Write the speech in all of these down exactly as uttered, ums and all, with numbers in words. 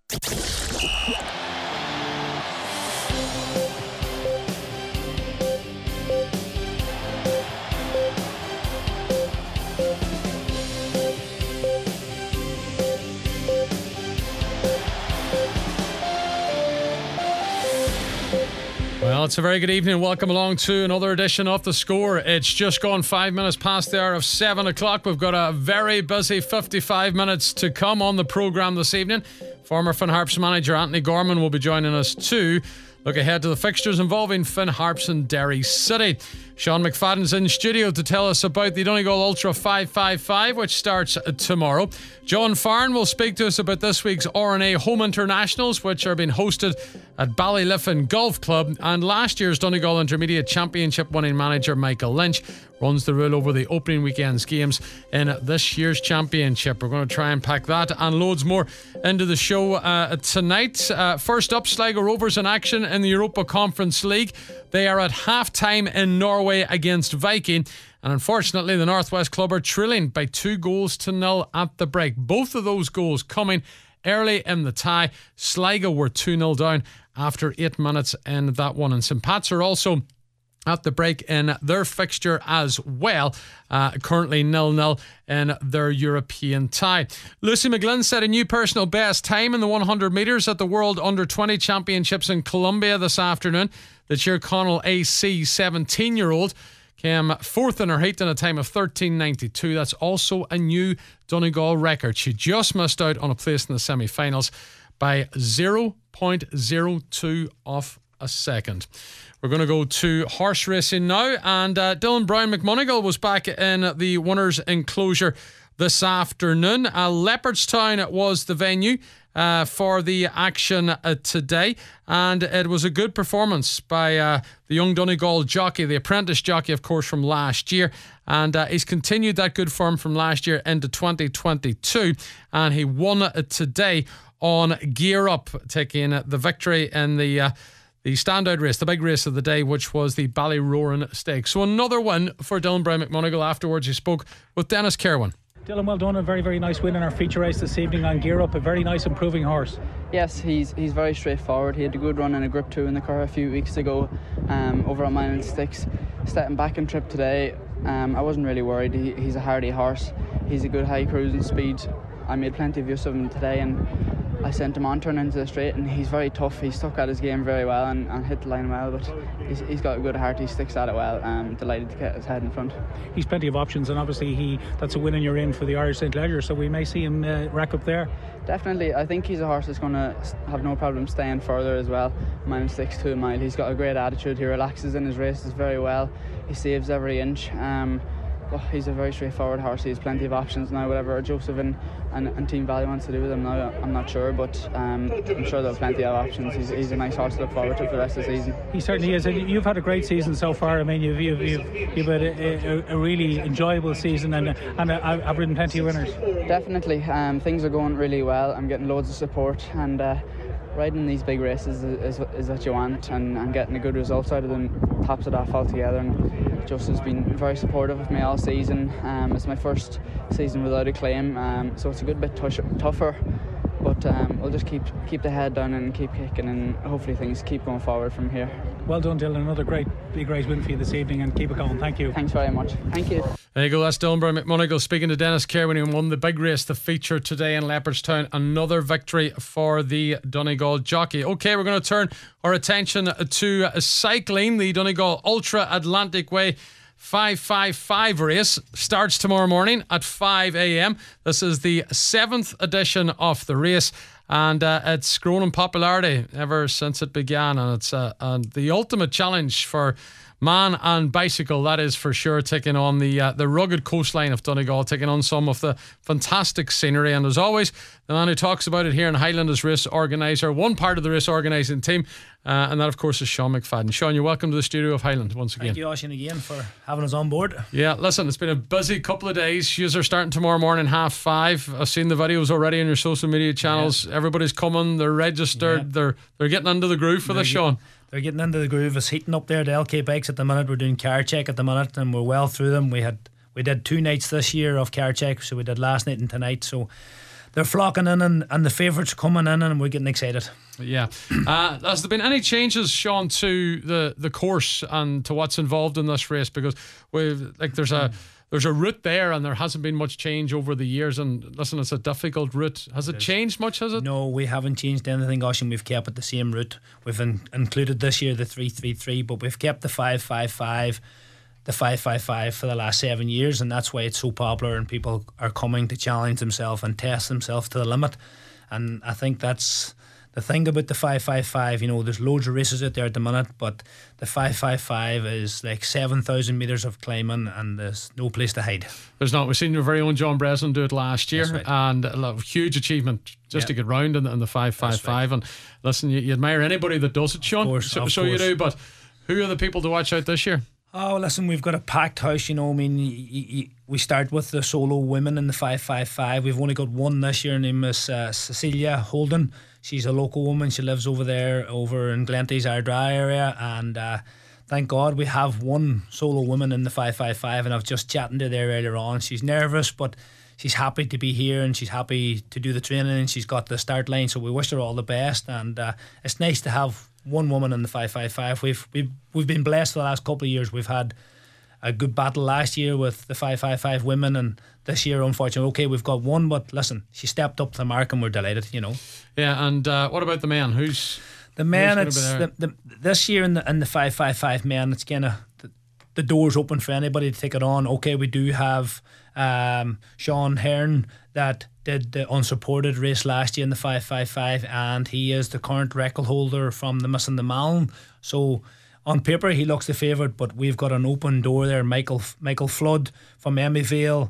Well, it's a very good evening. Welcome along to another edition of The Score. It's just gone five minutes past the hour of seven o'clock. We've got a very busy fifty-five minutes to come on the programme this evening. Former Finn Harps manager Anthony Gorman will be joining us to look ahead to the fixtures involving Finn Harps and Derry City. Sean McFadden's in studio to tell us about the Donegal Ultra five five five, which starts tomorrow. John Farn will speak to us about this week's R N A Home Internationals, which are being hosted at Ballyliffin Golf Club. And last year's Donegal Intermediate Championship winning manager Michael Lynch runs the rule over the opening weekend's games in this year's championship. We're going to try and pack that and loads more into the show uh, tonight. Uh, first up, Sligo Rovers in action in the Europa Conference League. They are at half-time in Norway against Viking. And unfortunately, the Northwest Club are trailing by two goals to nil at the break. Both of those goals coming early in the tie. Sligo were two nil down after eight minutes in that one. And Saint Pats are also at the break in their fixture as well, uh, currently nil nil in their European tie. Lucy McGlynn set a new personal best time in the one hundred metres at the World Under twenty Championships in Colombia this afternoon. The Tyrconnell A C seventeen-year-old came fourth in her heat in a time of thirteen ninety-two. That's also a new Donegal record. She just missed out on a place in the semi-finals by zero point zero two of a second. We're going to go to horse racing now, and uh, Dylan Brown McMonagle was back in the winners' enclosure this afternoon. Uh, Leopardstown was the venue uh, for the action uh, today, and it was a good performance by uh, the young Donegal jockey, the apprentice jockey, of course, from last year, and uh, he's continued that good form from last year into twenty twenty-two, and he won uh, today on Gear Up, taking uh, the victory in the uh, the standout race, the big race of the day, which was the Ballyroran Stakes. So another win for Dylan Brown McMonagle. Afterwards, he spoke with Dennis Kerwin. Dylan, well done. A very, very nice win in our feature race this evening on Gear Up. A very nice improving horse. Yes, he's he's very straightforward. He had a good run in a Group two in the Curragh a few weeks ago, um, over a mile and six. Stepping back in trip today, um, I wasn't really worried. He, he's a hardy horse. He's a good high cruising speed. I made plenty of use of him today, and I sent him on turning into the straight, and he's very tough. He stuck at his game very well and, and hit the line well, but he's, he's got a good heart. He sticks at it well. I'm delighted to get his head in front. He's plenty of options, and obviously he that's a win in your in for the Irish Saint Leger, so we may see him uh, rack up there. Definitely. I think he's a horse that's going to have no problem staying further as well. Mile and six to a mile. He's got a great attitude. He relaxes in his races very well. He saves every inch. Um, Oh, he's a very straightforward horse. He has plenty of options now. Whatever Joseph and, and, and Team Valley wants to do with him now, I'm not sure, but um, I'm sure they'll have plenty of options. He's, he's a nice horse to look forward to for the rest of the season. He certainly is. And you've had a great season so far. I mean, you've you've, you've, you've had a, a, a really enjoyable season, and and I've ridden plenty of winners. Definitely. Um, things are going really well. I'm getting loads of support, and uh, riding these big races is, is, is what you want, and, and getting a good result out of them tops it off altogether. And Joseph's been very supportive of me all season. Um, it's my first season without a claim, um, so it's a good bit tush- tougher. But um, we'll just keep keep the head down and keep kicking, and hopefully things keep going forward from here. Well done, Dylan. Another great big race win for you this evening, and keep it going. Thank you. Thanks very much. Thank you. There you go. That's Dylan Brown McMonagle speaking to Dennis Kerwin, who won the big race, the feature today in Leopardstown. Another victory for the Donegal jockey. Okay, we're going to turn our attention to cycling. The Donegal Ultra Atlantic Way five five five race starts tomorrow morning at five a.m. This is the seventh edition of the race, and uh, it's grown in popularity ever since it began, and it's uh, and the ultimate challenge for man and bicycle, that is for sure, taking on the uh, the rugged coastline of Donegal, taking on some of the fantastic scenery. And as always, the man who talks about it here in Highland is race organiser, one part of the race organising team, uh, and that of course is Sean McFadden. Sean, you're welcome to the studio of Highland once again. Thank you, Oisin, again for having us on board. Yeah, listen, it's been a busy couple of days. Yous are starting tomorrow morning half five. I've seen the videos already on your social media channels. Yeah. Everybody's coming, they're registered, yeah. they're they're getting into the groove for they're this, Sean. They're getting into the groove. It's heating up there. The L K bikes at the minute. We're doing car check at the minute, and we're well through them. We had we did two nights this year of car check, so we did last night and tonight. So they're flocking in, and, and the favourites coming in, and we're getting excited. Yeah. Uh, has there been any changes, Sean, to the, the course and to what's involved in this race? Because we've like there's a there's a route there, and there hasn't been much change over the years. And listen, it's a difficult route. Has it, it changed much? Has it? No, we haven't changed anything, Oisin. We've kept it the same route. We've in, included this year the three three three, but we've kept the five five five. The five five five for the last seven years, and that's why it's so popular, and people are coming to challenge themselves and test themselves to the limit. And I think that's the thing about the five five five. You know, there's loads of races out there at the minute, but the five five five is like seven thousand metres of climbing, and there's no place to hide. There's not. We've seen your very own John Breslin do it last year, right. and a lot of huge achievement just yep. to get round in the, in the five five five. Right. And listen, you, you admire anybody that does it, Sean. Of course, so of so course. you do, but who are the people to watch out this year? Oh, listen, we've got a packed house, you know. I mean, y- y- we start with the solo women in the five five five. We've only got one this year. Her name is uh, Cecilia Holden. She's a local woman. She lives over there, over in Glenties, Ardry area. And uh, thank God we have one solo woman in the five five five. And I was just chatting to her there earlier on. She's nervous, but she's happy to be here, and she's happy to do the training, and she's got the start line. So we wish her all the best. And uh, it's nice to have one woman in the five five five. We've we've we've been blessed for the last couple of years. We've had a good battle last year with the five five five women, and this year, unfortunately, okay, we've got one, but listen, she stepped up to the mark, and we're delighted, you know. Yeah, and uh, what about the men? Who's the men? Who's it's the, the, this year in the in the five five five men. It's kind of the, the doors open for anybody to take it on. Okay, we do have um, Sean Hearn that did the unsupported race last year in the five five five, and he is the current record holder from the Missing the Malin. So on paper he looks the favourite, but we've got an open door there. Michael Michael Flood from Emmyvale.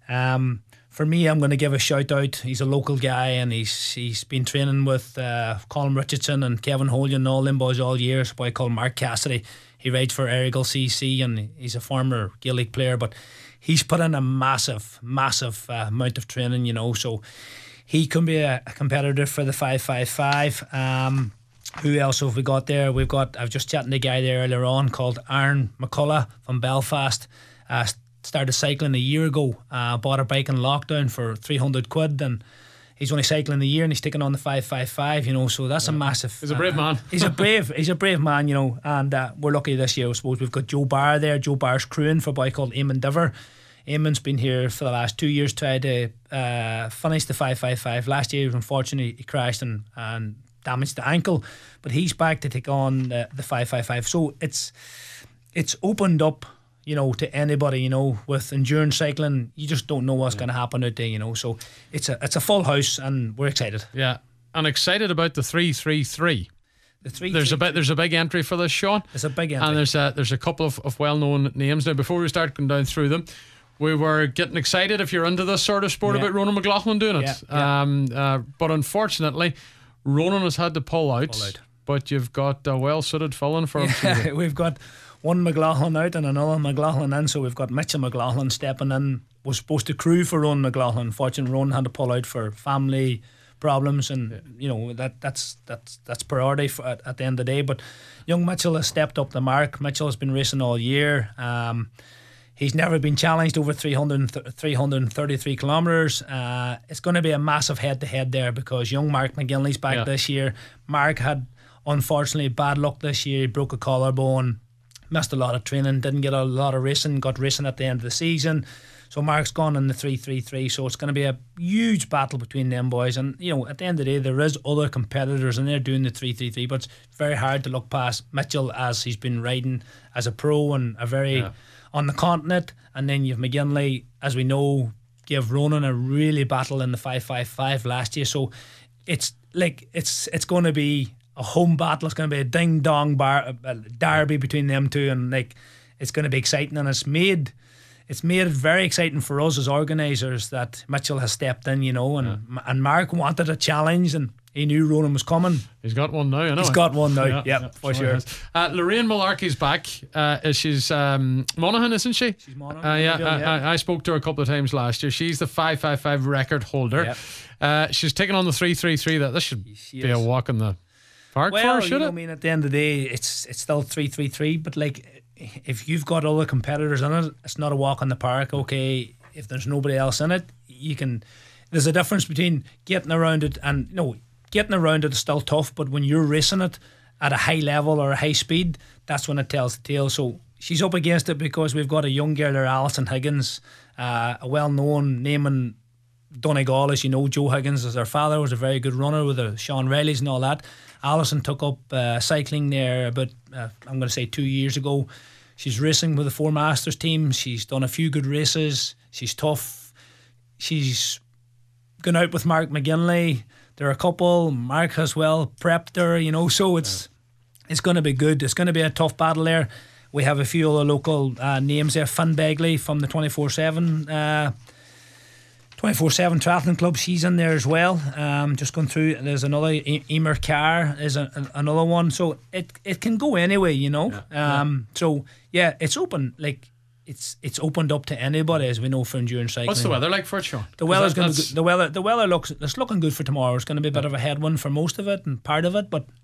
Um, for me, I'm going to give a shout out. He's a local guy, and he's he's been training with uh, Colin Richardson and Kevin Holden and all them boys all year. It's a boy called Mark Cassidy. He rides for Errigal C C, and he's a former Gaelic player, but he's put in a massive, massive uh, amount of training, you know, so he can be a, a competitor for the five five five. Um, who else have we got there? We've got, I was just chatting to a guy there earlier on called Aaron McCullough from Belfast. Uh, started cycling a year ago, uh, bought a bike in lockdown for three hundred quid, and he's only cycling a year, and he's taking on the five five five, you know, so that's yeah. a massive... He's a brave uh, man. he's a brave he's a brave man, you know, and uh, we're lucky this year, I suppose. We've got Joe Barr there. Joe Barr's crewing for a boy called Eamon Diver. Eamon's been here for the last two years, tried to uh, finish the five five five. Last year, unfortunately, he crashed and, and damaged the ankle, but he's back to take on the, the five five five. So it's it's opened up, you know, to anybody, you know, with endurance cycling. You just don't know what's yeah. going to happen out there, you know. So it's a it's a full house, and we're excited. Yeah, and excited about the three three three. The three, there's three, a bit. There's a big entry for this, Sean. There's a big entry, and there's a there's a couple of, of well known names. Now, before we start going down through them, we were getting excited if you're into this sort of sport yeah. about Ronan McLaughlin doing it. Yeah, yeah. Um, uh, but unfortunately, Ronan has had to pull out. Pull out. But you've got a well suited fill-in for him. Yeah, we've got one McLaughlin out and another McLaughlin in, so we've got Mitchell McLaughlin stepping in. Was supposed to crew for Ronan McLaughlin. Unfortunately, Ronan had to pull out for family problems, and yeah. you know that that's that's that's priority for, at, at the end of the day. But young Mitchell has stepped up the mark. Mitchell has been racing all year. Um, he's never been challenged over three hundred, three hundred thirty-three kilometres. Uh, it's going to be a massive head-to-head there, because young Mark McGinley's back yeah. this year. Mark had, unfortunately, bad luck this year. He broke a collarbone, missed a lot of training, didn't get a lot of racing, got racing at the end of the season. So Mark's gone in the three three three, so it's going to be a huge battle between them boys. And, you know, at the end of the day, there is other competitors, and they're doing the three three three, but it's very hard to look past Mitchell, as he's been riding as a pro and a very... Yeah. on the continent. And then you've McGinley, as we know, gave Ronan a really battle in the five five five last year. So it's like it's it's going to be a home battle. It's going to be a ding dong bar a derby between them two, and like it's going to be exciting. And it's made it's made it very exciting for us as organisers that Mitchell has stepped in, you know, and yeah. and Mark wanted a challenge, and he knew Ronan was coming. He's got one now, I know. He's got one now, yeah, yeah, yeah for sure. Uh, Lorraine Malarkey's back. Uh, she's um, Monaghan, isn't she? She's Monaghan. Uh, yeah, yeah. I, I spoke to her a couple of times last year. She's the five five five record holder. Yep. Uh, she's taken on the three three three. That This should she be is. a walk in the park well, for her, should you know, it? I mean, at the end of the day, it's it's still three three three, but like, if you've got other competitors in it, it's not a walk in the park. Okay, if there's nobody else in it, you can... there's a difference between getting around it and, you know, getting around it is still tough, but when you're racing it at a high level or a high speed, that's when it tells the tale. So she's up against it because we've got a young girl there, Alison Higgins, uh, a well-known name in Donegal, as you know. Joe Higgins, as her father, was a very good runner with the Sean Riley's and all that. Alison took up uh, cycling there about, uh, I'm going to say, two years ago. She's racing with the Four Masters team. She's done a few good races. She's tough. She's gone out with Mark McGinley. There are a couple. Mark has well prepped her, you know, so it's yeah. it's going to be good. It's going to be a tough battle there. We have a few other local uh, names there. Finn Begley from the twenty-four seven uh, twenty-four seven Triathlon Club, she's in there as well. Um, just going through, there's another, e- Emer Carr is a, a, another one. So it it can go anyway, you know. Yeah. Um, yeah. So yeah, it's open. Like it's it's opened up to anybody, as we know, for endurance cycling. What's the weather like for it, Sean? The weather's going to the weather the weather looks it's looking good for tomorrow. It's going to be a bit yeah. of a headwind for most of it and part of it, but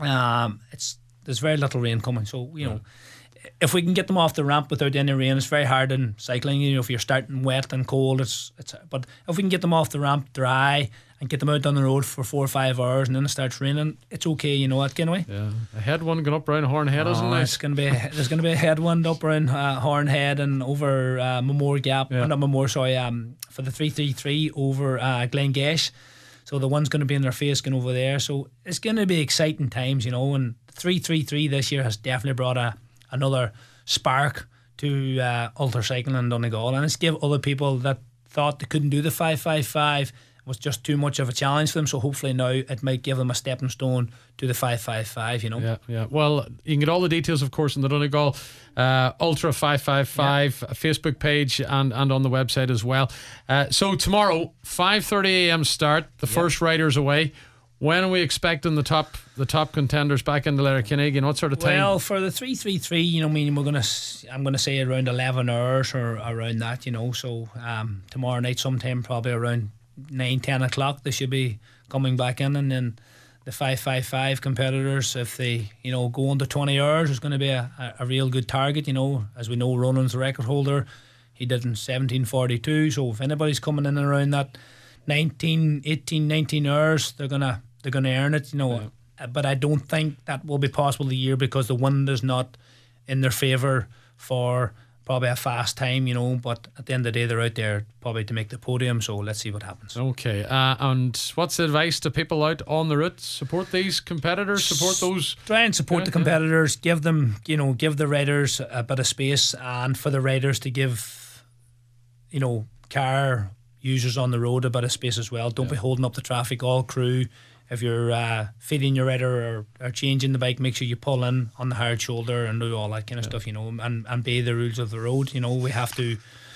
um, it's there's very little rain coming. So you know. Yeah. If we can get them off the ramp without any rain, it's very hard in cycling. You know, if you're starting wet and cold, it's it's. But if we can get them off the ramp dry and get them out on the road for four or five hours, and then it starts raining, it's okay. You know that, can we? Yeah, a headwind going up around Hornhead, oh, isn't it? It's going to be there's going to be a headwind up around uh, Hornhead and over uh, Memore Gap, yeah. not Memore, sorry, um, for the three three three over uh, Glengesh. So the one's going to be in their face going over there. So it's going to be exciting times, you know. And three three three this year has definitely brought a. another spark to uh, ultra cycling in Donegal, and it's give other people that thought they couldn't do the five five five was just too much of a challenge for them. So hopefully now it might give them a stepping stone to the five five five. You know. Yeah, yeah. Well, you can get all the details, of course, in the Donegal uh, Ultra five five five yeah. Facebook page and and on the website as well. Uh, so tomorrow, five thirty a.m. start. The yep. first riders away. When are we expecting the top the top contenders back into Letterkenny? You know, what sort of time? Well, for the three three three, you know, I mean, we're gonna I'm gonna say around eleven hours or around that, you know. So um, tomorrow night, sometime probably around nine ten o'clock, they should be coming back in, and then the five five five competitors, if they you know go under twenty hours, is going to be a, a, a real good target. You know, as we know, Ronan's the record holder. He did in seventeen forty-two. So if anybody's coming in and around that nineteen, eighteen, nineteen hours, they're gonna. They're going to earn it, you know. Yeah. But I don't think that will be possible the year because the wind is not in their favour for probably a fast time, you know. But at the end of the day, they're out there probably to make the podium. So let's see what happens. Okay. Uh, and what's the advice to people out on the route? Support these competitors. Support those. Try and support yeah, the competitors. Yeah. Give them, you know, give the riders a bit of space, and for the riders to give, you know, car users on the road a bit of space as well. Don't yeah. be holding up the traffic. All crew. If you're uh, feeding your rider or, or changing the bike, make sure you pull in on the hard shoulder and do all that kind of yeah. stuff, you know, and, and obey the rules of the road. You know, we have to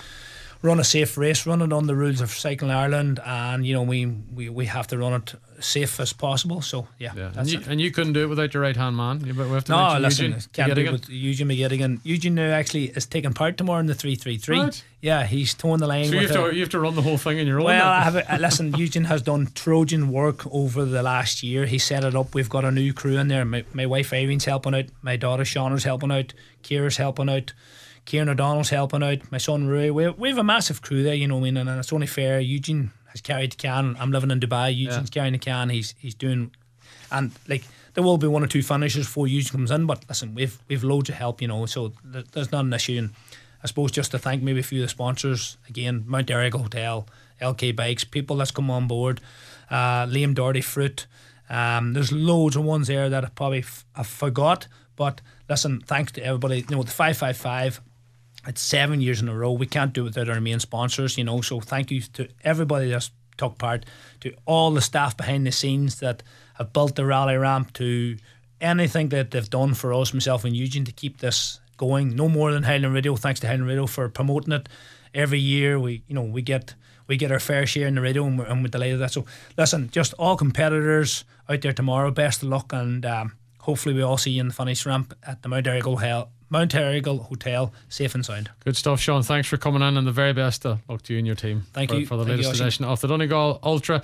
run a safe race, run it on the rules of Cycling Ireland, and, you know, we, we, we have to run it safe as possible. So, yeah. yeah. That's and, you, it. and you couldn't do it without your right-hand man. You, we have to no, listen, Eugene can't do it with Eugene McGettigan. Eugene now actually is taking part tomorrow in the three three three. Right. Yeah, he's towing the line. So you with have, a, to, you have to run the whole thing in your own. Well, I have a, listen, Eugene has done Trojan work over the last year. He set it up. We've got a new crew in there. My, my wife Irene's helping out. My daughter Shauna's helping out. Ciara's helping out. Kieran O'Donnell's helping out. My son Rui. We, we have a massive crew there, you know what I mean, and it's only fair. Eugene has carried the can. I'm living in Dubai. Eugene's yeah. carrying the can. He's he's doing, and like there will be one or two finishes before Eugene comes in. But listen, we've we've loads of help, you know. So th- there's not an issue. And I suppose just to thank maybe a few of the sponsors again: Mount Errigal Hotel, L K Bikes, people that's come on board, uh, Liam Doherty Fruit. Um, there's loads of ones there that I probably f- I forgot. But listen, thanks to everybody. You know, the five five five. It's seven years in a row. We can't do it without our main sponsors, you know. So thank you to everybody that's took part, to all the staff behind the scenes that have built the rally ramp, to anything that they've done for us, myself and Eugene, to keep this going. No more than Highland Radio. Thanks to Highland Radio for promoting it every year. We, you know, we get we get our fair share in the radio, and we're, and we're delighted with that. So listen, just all competitors out there tomorrow. Best of luck, and um, hopefully we all see you in the finish ramp at the Mount Errigal Hotel. Mount Errigal Hotel, safe and sound. Good stuff, Sean. Thanks for coming in, and the very best of luck to you and your team. Thank for, you for the Thank latest you, edition of the Donegal Ultra.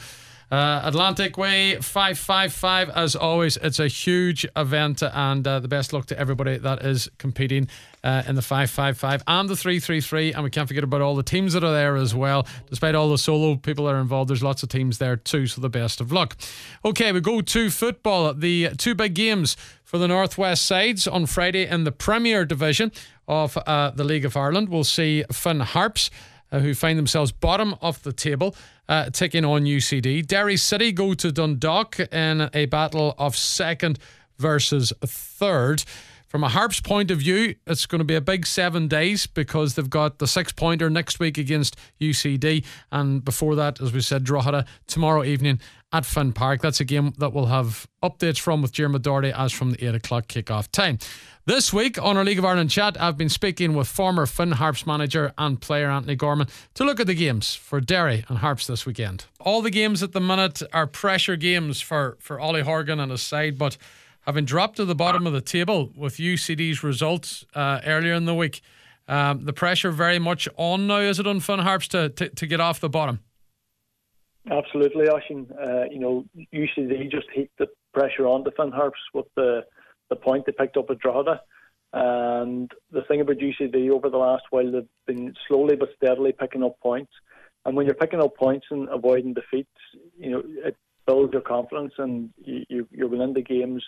Uh, Atlantic Way five five five, as always, it's a huge event, and uh, the best luck to everybody that is competing uh, in the five five five and the three three three, and we can't forget about all the teams that are there as well. Despite all the solo people that are involved, there's lots of teams there too, so the best of luck. Okay, we go to football. The two big games for the Northwest sides on Friday in the Premier Division of uh, the League of Ireland. We'll see Finn Harps, uh, who find themselves bottom of the table, uh, taking on U C D. Derry City go to Dundalk in a battle of second versus third. From a Harps point of view, it's going to be a big seven days because they've got the six-pointer next week against U C D, and before that, as we said, Drogheda tomorrow evening at Finn Park. That's a game that we'll have updates from with Diarmuid Doherty as from the eight o'clock kick-off time. This week on our League of Ireland chat, I've been speaking with former Finn Harps manager and player Anthony Gorman to look at the games for Derry and Harps this weekend. All the games at the minute are pressure games for, for Ollie Horgan and his side, but having dropped to the bottom of the table with U C D's results uh, earlier in the week, um, the pressure very much on now, is it, on Finn Harps to, to, to get off the bottom? Absolutely, Oisín. Uh, you know, U C D just heaped the pressure on the Finn Harps with the, the point they picked up at Drogheda. And the thing about U C D over the last while, they've been slowly but steadily picking up points. And when you're picking up points and avoiding defeats, you know, it builds your confidence, and you, you, you're going into games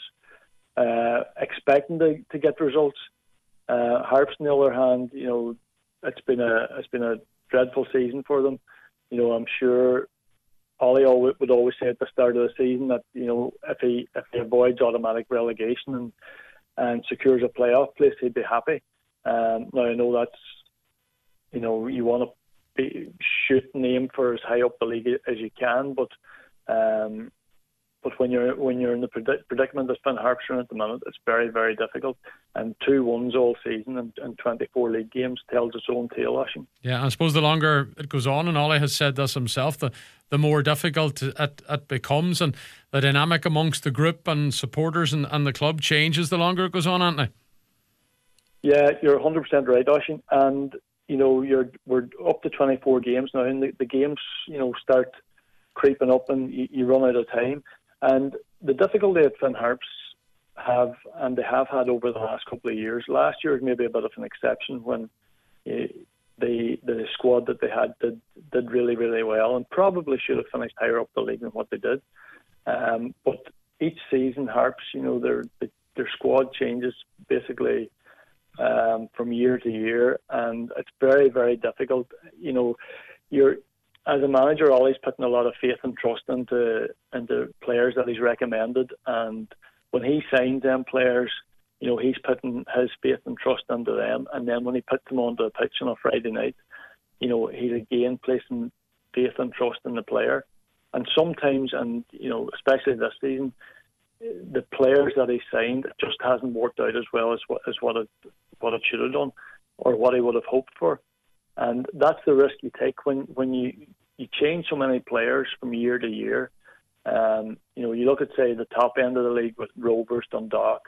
uh, expecting to, to get results. Uh, Harps, on the other hand, you know, it's been a it's been a dreadful season for them. You know, I'm sure Ollie always, would always say at the start of the season that, you know, if he if he avoids automatic relegation and and secures a playoff place, he'd be happy. Um, now I know that's, you know, you want to be shooting aim for as high up the league as you can, but um, but when you're when you're in the predic- predicament that Finn Harps are in at the minute, it's very very difficult. And two ones all season and, and twenty-four league games tells its own tale, Oisín. Yeah, I suppose the longer it goes on, and Ollie has said this himself, the the more difficult it, it becomes, and the dynamic amongst the group and supporters and, and the club changes the longer it goes on, Anthony. Yeah, you're one hundred percent right, Oisín. And you know, you're we're up to twenty-four games now, and the, the games, you know, start creeping up, and you, you run out of time. And the difficulty that Finn Harps have, and they have had over the last couple of years, last year was maybe a bit of an exception when uh, the the squad that they had did did really really well, and probably should have finished higher up the league than what they did. Um, but each season, Harps, you know, their their squad changes basically um, from year to year, and it's very very difficult. You know, you're as a manager, Ollie's putting a lot of faith and trust into into players that he's recommended, and when he signs them players, you know, he's putting his faith and trust into them, and then when he puts them onto the pitch on a Friday night, you know, he's again placing faith and trust in the player. And sometimes, and you know, especially this season, the players that he signed just hasn't worked out as well as what as what it what it should have done, or what he would have hoped for. And that's the risk you take when, when you, you change so many players from year to year. Um, you know, you look at, say, the top end of the league with Rovers, Dundalk,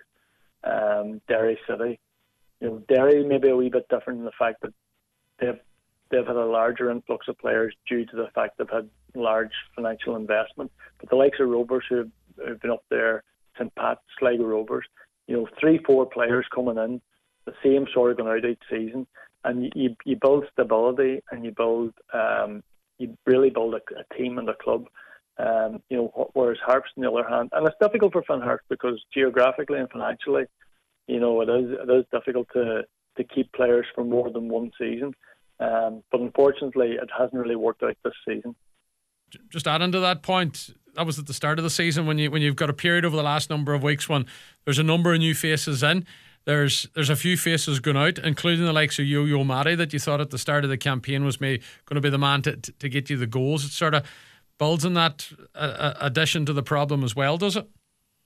um, Derry City. You know, Derry may be a wee bit different in the fact that they've they've had a larger influx of players due to the fact they've had large financial investment. But the likes of Rovers, who have been up there, Saint Pat, Sligo Rovers, you know, three, four players coming in, the same sort of going out each season. And you, you build stability, and you build, um, you really build a, a team and a club. Um, you know, whereas Harps, on the other hand, and it's difficult for Finn Harps because geographically and financially, you know, it is it is difficult to to keep players for more than one season. Um, but unfortunately, it hasn't really worked out this season. Just adding to that point, that was at the start of the season when you when you've got a period over the last number of weeks when there's a number of new faces in. There's there's a few faces going out, including the likes of Yo-Yo Matty that you thought at the start of the campaign was maybe going to be the man to, to, to get you the goals. It sort of builds in that uh, addition to the problem as well, does it?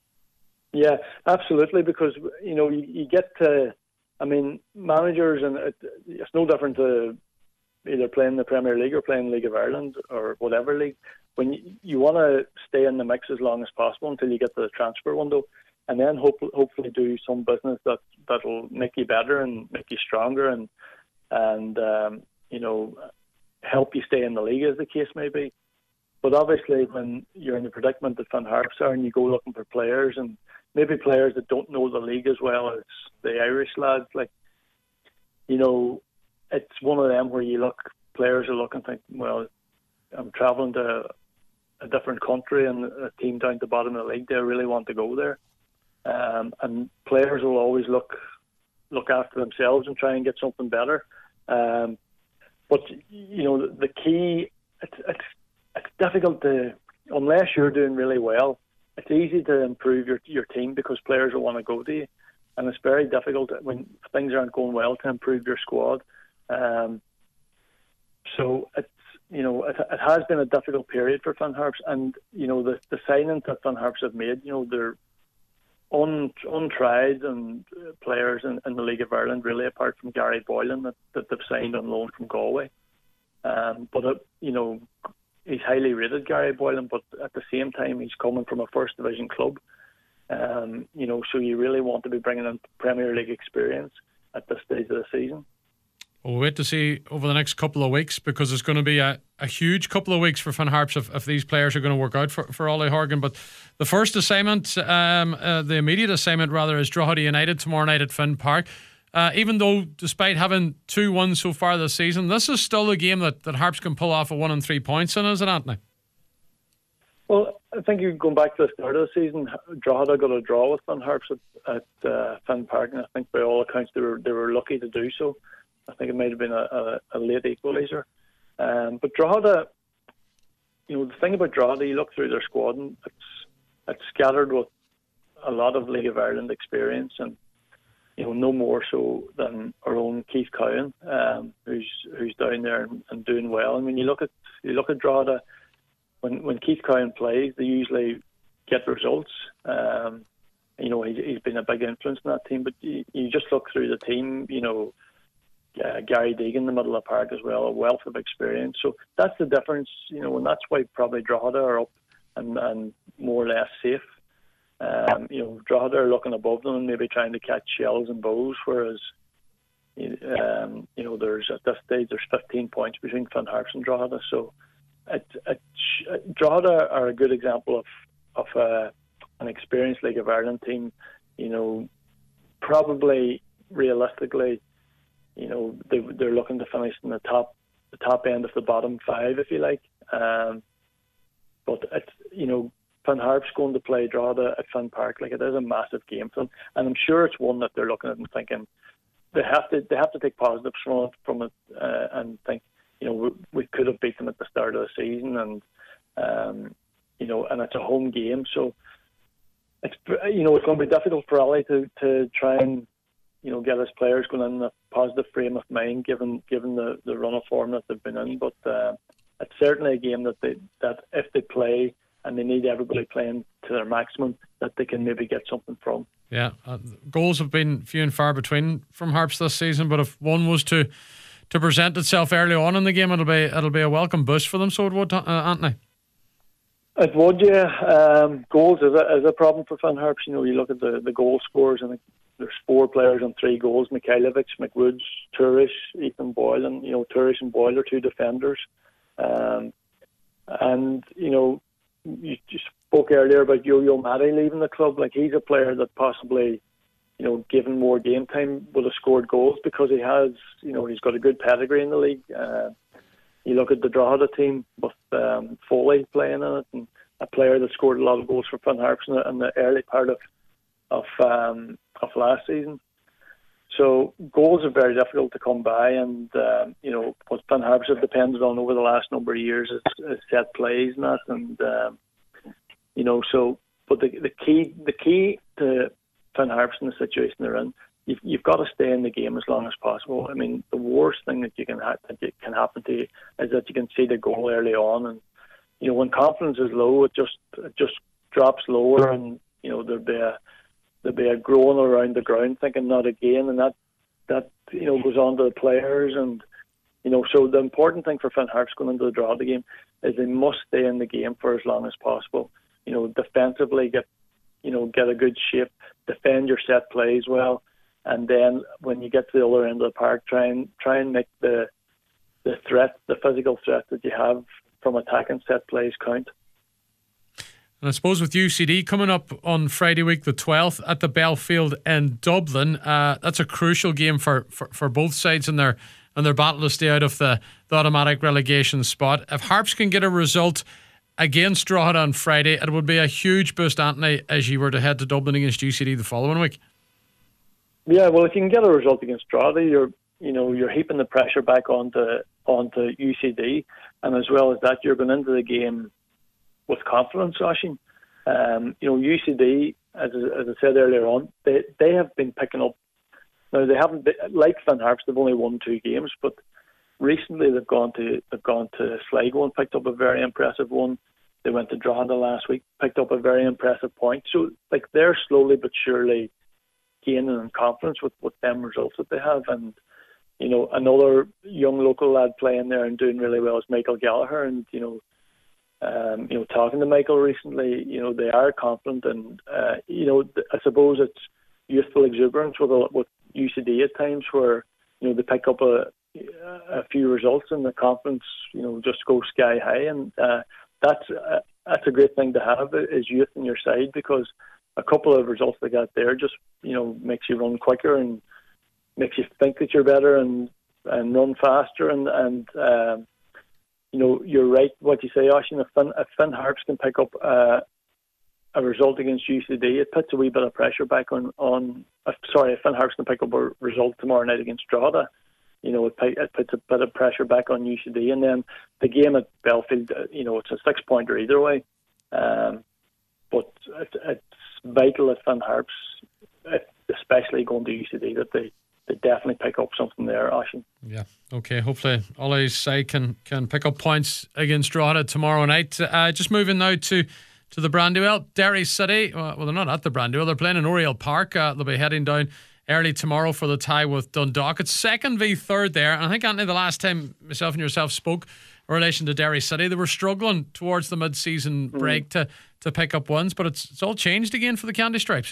Yeah, absolutely, because, you know, you, you get to, I mean, managers, and it, it's no different to either playing the Premier League or playing League of Ireland or whatever league. When you, you want to stay in the mix as long as possible until you get to the transfer window, and then hope, hopefully do some business that that'll make you better and make you stronger, and and um, you know, help you stay in the league, as the case may be. but obviously when you're in the predicament that Finn Harps are and you go looking for players and maybe players that don't know the league as well as the Irish lads, like, you know, it's one of them where you look, players are looking and think, well, I'm travelling to a different country and a team down at the bottom of the league, they really want to go there. Um, and players will always look look after themselves and try and get something better. Um, but, you know, the, the key, it's, it's, it's difficult to, unless you're doing really well, it's easy to improve your your team because players will want to go to you, and it's very difficult when things aren't going well to improve your squad. Um, so it's you know it, it has been a difficult period for Finn Harps, and you know the the signings that Finn Harps have made, you know they're un, untried and players in, in the League of Ireland, really, apart from Gary Boylan that, that they've signed on loan from Galway. Um, but it, you know. He's highly rated, Gary Boylan, but at the same time, he's coming from a First Division club. Um, you know, so you really want to be bringing in Premier League experience at this stage of the season. We'll wait to see over the next couple of weeks, because it's going to be a, a huge couple of weeks for Finn Harps if, if these players are going to work out for, for Ollie Horgan. But the first assignment, um, uh, the immediate assignment rather, is Drogheda United tomorrow night at Finn Park. Uh, even though, despite having two wins so far this season, this is still a game that, that Harps can pull off a one and three points in, is it, Anthony? Well, I think you're going back to the start of the season. Drogheda got a draw with Finn Harps at, at uh, Finn Park, and I think by all accounts they were they were lucky to do so. I think it might have been a, a, a late equaliser. Um, but Drogheda, you know, the thing about Drogheda, you look through their squad and it's it's scattered with a lot of League of Ireland experience, and you know, no more so than our own Keith Cowan, um, who's who's down there and, and doing well. I mean, you look at you look at Drogheda, when when Keith Cowan plays, they usually get results. Um, you know, he's, he's been a big influence in that team. But you, you just look through the team, you know, uh, Gary Deegan in the middle of the park as well, a wealth of experience. So that's the difference, you know, and that's why probably Drogheda are up and, and more or less safe. Um, you know, Drogheda are looking above them and maybe trying to catch shells and bows, whereas, um, you know, there's at this stage there's fifteen points between Finn Harps and Drogheda. So, it, it, Drogheda are a good example of of uh, an experienced League of Ireland team. You know, probably realistically, you know, they they're looking to finish in the top the top end of the bottom five, if you like. Um, but it's you know. Finn Harps going to play Drogheda at Finn Park, like it is a massive game for them, and I'm sure it's one that they're looking at and thinking they have to they have to take positives from it, from it uh, and think, you know, we, we could have beat them at the start of the season, and um, you know, and it's a home game, so it's you know it's going to be difficult for Ollie to to try and you know get his players going in a positive frame of mind given given the, the run of form that they've been in, but uh, it's certainly a game that they that if they play. And they need everybody playing to their maximum that they can maybe get something from. Yeah, uh, goals have been few and far between from Harps this season, but if one was to to present itself early on in the game, it'll be it'll be a welcome boost for them. So it would, uh, Anthony. It would, yeah. Um, goals is a, is a problem for Finn Harps. You know, you look at the, the goal scores, and there's four players on three goals: Mikhailovic, McWoods, Turish, Ethan Boyle, and you know Turish and Boyle are two defenders. Um, and you know. You just spoke earlier about Yo-Yo Matty leaving the club. Like, he's a player that possibly, you know, given more game time, would have scored goals because he has, you know, he's got a good pedigree in the league. Uh, you look at the Drogheda team with um, Foley playing in it, and a player that scored a lot of goals for Finn Harps in the, in the early part of of um, of last season. So goals are very difficult to come by, and um, you know what Finn Harps have depended on over the last number of years is, is set plays and that, and um, you know so. But the the key the key to Finn Harps in the situation they're in, you've you've got to stay in the game as long as possible. I mean, the worst thing that you can ha- that you can happen to you is that you can see the goal early on, and you know when confidence is low, it just it just drops lower, and you know there'll be a There'll be a groan around the ground thinking not again, and that that you know goes on to the players, and you know so the important thing for Finn Harps going into the Drogheda game is they must stay in the game for as long as possible. You know, defensively get you know get a good shape, defend your set plays well, and then when you get to the other end of the park, try and try and make the the threat, the physical threat that you have from attacking set plays count. And I suppose with U C D coming up on Friday week the twelfth at the Belfield in Dublin, uh, that's a crucial game for, for, for both sides in their in their battle to stay out of the, the automatic relegation spot. If Harps can get a result against Drogheda on Friday, it would be a huge boost, Anthony, as you were to head to Dublin against U C D the following week. Yeah, well, if you can get a result against Drogheda, you're you know you're heaping the pressure back onto onto U C D, and as well as that, you're going into the game with confidence, Oisín. Um, you know, U C D, as, as I said earlier on, they they have been picking up. Now they haven't been, like Finn Harps, they've only won two games, but recently they've gone to they've gone to Sligo and picked up a very impressive one. They went to Drogheda last week, picked up a very impressive point. So, like, they're slowly but surely gaining in confidence with, with them results that they have. And you know, another young local lad playing there and doing really well is Michael Gallagher, and you know. Um, you know, talking to Michael recently, you know, they are confident, and uh, you know, I suppose it's youthful exuberance with a, with U C D at times, where you know they pick up a a few results and the confidence, you know, just goes sky high, and uh, that's uh, that's a great thing to have is youth on your side, because a couple of results they got there just you know makes you run quicker and makes you think that you're better and and run faster, and and. Uh, You know, you're right what you say, Oisín. If Finn, if Finn Harps can pick up uh, a result against U C D, it puts a wee bit of pressure back on. on uh, sorry, if Finn Harps can pick up a result tomorrow night against Drogheda, you know, it, it puts a bit of pressure back on U C D. And then the game at Belfield, uh, you know, it's a six-pointer either way. Um, but it, it's vital that Finn Harps, especially going to U C D, that they they definitely pick up something there, Oisín. Yeah, okay. Hopefully Ollie's side can, can pick up points against Drogheda tomorrow night. Uh, just moving now to, to the Brandywell. Derry City, well, they're not at the Brandywell. They're playing in Oriel Park. Uh, they'll be heading down early tomorrow for the tie with Dundalk. It's second v third there. And I think, Anthony, the last time myself and yourself spoke in relation to Derry City, they were struggling towards the mid-season mm. break to, to pick up wins. But it's, it's all changed again for the Candy Stripes.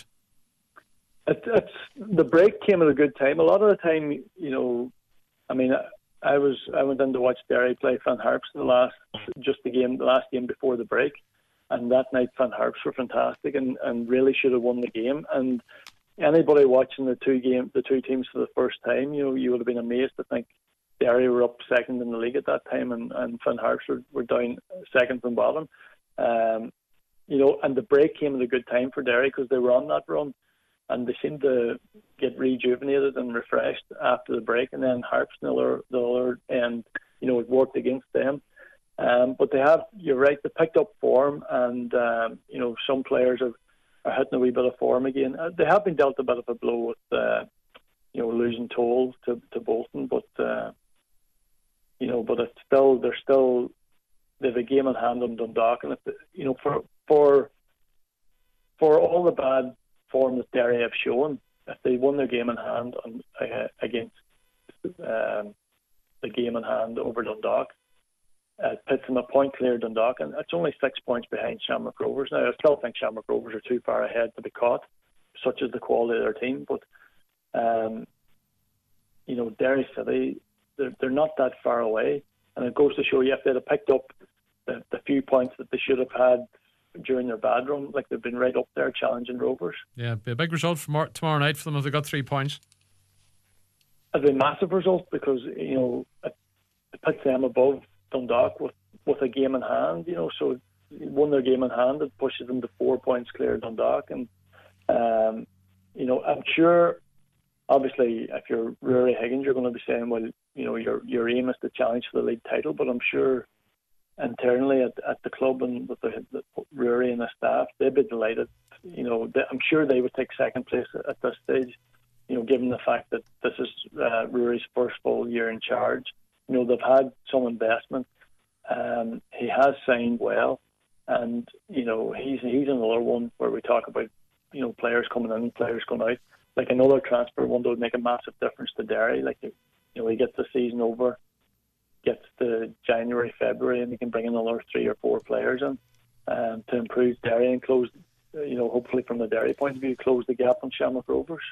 It, it's the break came at a good time. A lot of the time, you know, I mean, I, I was I went in to watch Derry play Finn Harps the last just the game the last game before the break, and that night Finn Harps were fantastic and, and really should have won the game. And anybody watching the two game the two teams for the first time, you know, you would have been amazed to think Derry were up second in the league at that time, and, and Finn Harps were, were down second from bottom. Um, you know, and the break came at a good time for Derry because they were on that run. And they seemed to get rejuvenated and refreshed after the break. And then Harps, the other, the other end, you know, it worked against them. Um, but they have, you're right, they picked up form, and um, you know, some players are, are hitting a wee bit of form again. Uh, they have been dealt a bit of a blow with, uh, you know, losing Toll to, to Bolton, but uh, you know, but it's still, they're still, they have a game in hand on Dundalk, and if, you know, for for for all the bad form that Derry have shown, if they won their game in hand on, uh, against um, the game in hand over Dundalk, uh, it puts them a point clear Dundalk, and it's only six points behind Shamrock Rovers. Now, I still think Shamrock Rovers are too far ahead to be caught, such as the quality of their team, but um, you know, Derry City, they're, they're not that far away, and it goes to show you if they'd have picked up the, the few points that they should have had during their bad run, like they've been right up there challenging Rovers. Yeah, be a big result for tomorrow night for them if they got three points. It'd be a massive result because, you know, it, it puts them above Dundalk with, with a game in hand, you know, so won their game in hand, it pushes them to four points clear Dundalk. And, um, you know, I'm sure, obviously, if you're Rory Higgins, you're going to be saying, well, you know, your your aim is to challenge for the league title, but I'm sure internally at, at the club and with the, the Rory and the staff, they'd be delighted. You know, they, I'm sure they would take second place at, at this stage, you know, given the fact that this is uh, Rory's first full year in charge. You know, they've had some investment. Um, he has signed well, and, you know, he's he's another one where we talk about, you know, players coming in, players going out. Like another transfer window would make a massive difference to Derry. Like, you know, he gets the season over, gets to January, February, and he can bring another three or four players in um, to improve Derry and close, you know, hopefully from the Derry point of view, close the gap on Shamrock Rovers.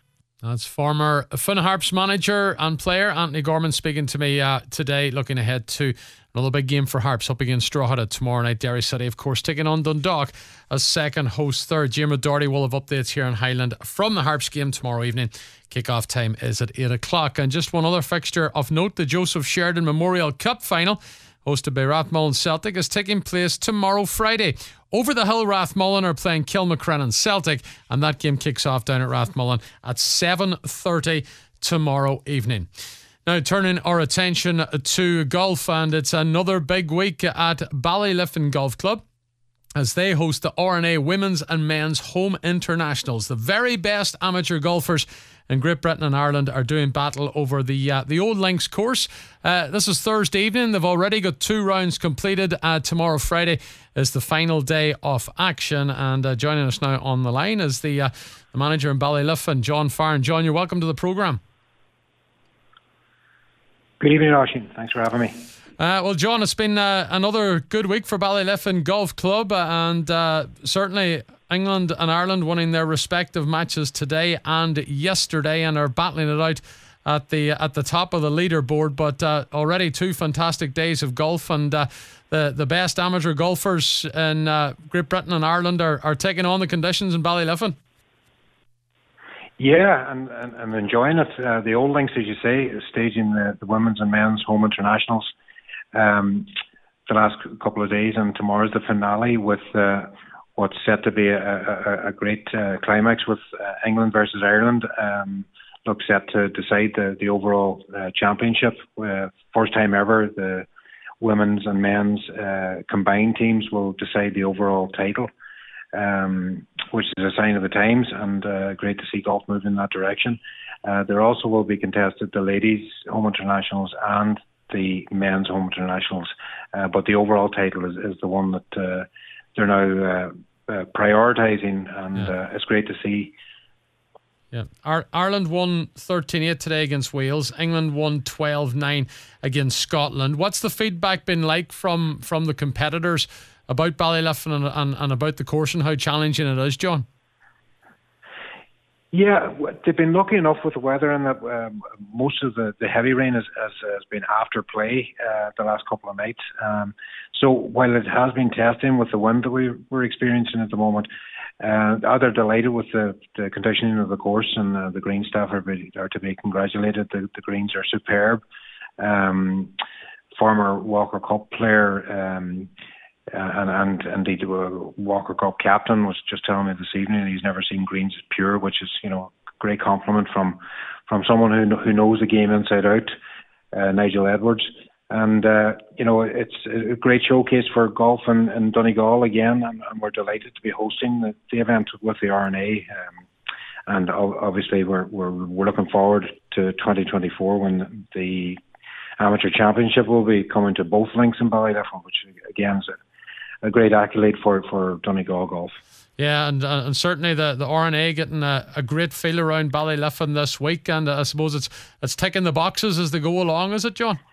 That's former Finn Harps manager and player Anthony Gorman speaking to me uh, today, looking ahead to another big game for Harps up against Drogheda tomorrow night. Derry City, of course, taking on Dundalk as second host third. Jim Doherty will have updates here in Highland from the Harps game tomorrow evening. Kick-off time is at eight o'clock. And just one other fixture of note, the Joseph Sheridan Memorial Cup final, hosted by Rathmullen Celtic, is taking place tomorrow, Friday. Over the hill, Rathmullen are playing Kilmacrennan Celtic, and that game kicks off down at Rathmullen at seven thirty tomorrow evening. Now, turning our attention to golf, and it's another big week at Ballyliffin Golf Club as they host the R N A Women's and Men's Home Internationals. The very best amateur golfers in Great Britain and Ireland are doing battle over the uh, the Old Links course. Uh, this is Thursday evening. They've already got two rounds completed. Uh, tomorrow, Friday, is the final day of action. And uh, joining us now on the line is the, uh, the manager in Ballyliffin, John Farren. John, you're welcome to the programme. Good evening, Oisín. Thanks for having me. Uh, well, John, it's been uh, another good week for Ballyliffin Golf Club, uh, and uh, certainly England and Ireland winning their respective matches today and yesterday, and are battling it out at the at the top of the leaderboard. But uh, already two fantastic days of golf, and uh, the the best amateur golfers in uh, Great Britain and Ireland are, are taking on the conditions in Ballyliffin. Yeah, and, and, and enjoying it. Uh, the Old Links, as you say, is staging the, the women's and men's home internationals um, the last couple of days, and tomorrow's the finale with uh, what's set to be a, a, a great uh, climax with uh, England versus Ireland. Um, looks set to decide the, the overall uh, championship. Uh, first time ever, the women's and men's uh, combined teams will decide the overall title. Um, which is a sign of the times, and uh, great to see golf move in that direction. Uh, there also will be contested the ladies' home internationals and the men's home internationals, uh, but the overall title is, is the one that uh, they're now uh, uh, prioritising, and yeah. uh, it's great to see. Yeah, Ar- Ireland won thirteen eight today against Wales. England won twelve nine against Scotland. What's the feedback been like from, from the competitors about Ballyliffin and, and, and about the course and how challenging it is, John? Yeah, they've been lucky enough with the weather, and that um, most of the, the heavy rain has, has, has been after play uh, the last couple of nights. Um, so while it has been testing with the wind that we, we're experiencing at the moment, uh, they're delighted with the, the conditioning of the course, and uh, the green staff are, be, are to be congratulated. The, the greens are superb. Um, former Walker Cup player um, Uh, and, and indeed the Walker Cup captain was just telling me this evening he's never seen greens as pure, which is, you know, a great compliment from from someone who who knows the game inside out, uh, Nigel Edwards. And uh, you know, it's a great showcase for golf in, in Donegal again, and, and we're delighted to be hosting the, the event with the R N A. Um, and obviously we're we're we're looking forward to twenty twenty-four when the Amateur Championship will be coming to both links in Ballyliffin, which again is a a great accolade for, for Donegal golf. Yeah, and uh, and certainly the, the R N A getting a, a great feel around Ballyliffin this week, and uh, I suppose it's it's ticking the boxes as they go along, is it, John?